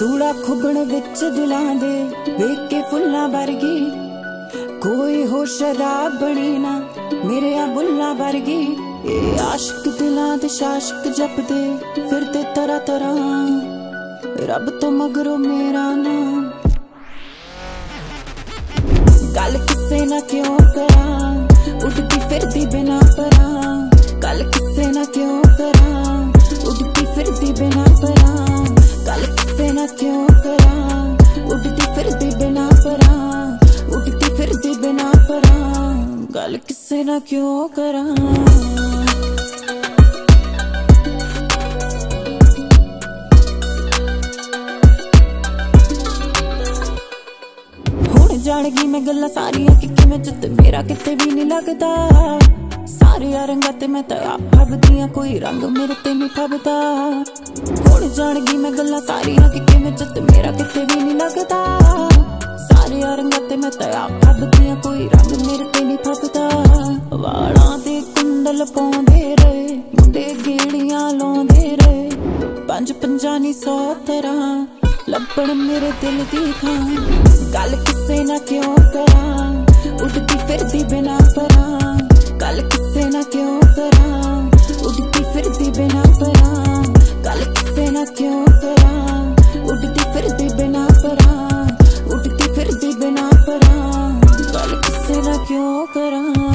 धूड़ा खुबण विच दिलां दे वेख के फुल्लां वर्गी, कोई हो शराब बनी ना मेरे आ बुल्लां वर्गी। ए आशिक दिलां दे शाशक जपदे फिरदे तरह तरह, रब तो मगरों मेरा नाम। गल किसे ना क्यों करां, उड़दी फिरदी बिना परां। गल किसे ना क्यों करां, उड़दी फिरदी बिना परां। गल किसे ना क्यों करां, उड़दी फिरदी बिना परां। उड़दी फिरदी बिना परां, गल किसे ना क्यों करां। जान गई मैं गल्लां सारियां कि किवें चित मेरा किते भी नहीं लगदा। सारे रंगां ते मैं तां आप फबदियां, कोई रंग मेरे ते नहीं फबदा। हुण जान गई मैं गल्लां सारियां कि किवें चित मेरा किते भी नहीं लगदा। सारे रंगां ते मैं तां आप फबदियां, कोई रंग मेरे ते नहीं फबदा। वालां दे कुंडल पाउंदे रहे मुंडे, गेड़ियां लाउंदे रहे, पंज पंजां नी 100 तरह लब्बण मेरे दिल दी थां। गल किसे ना क्यों करां, उड़दी फिरदी बिना परां। गल किसे ना क्यों करां, उड़दी फिरदी बिना परां। गल किसे ना क्यों करां, उड़दी फिरदी बिना परां। उड़दी फिरदी बिना परां, गल किसे ना क्यों करां।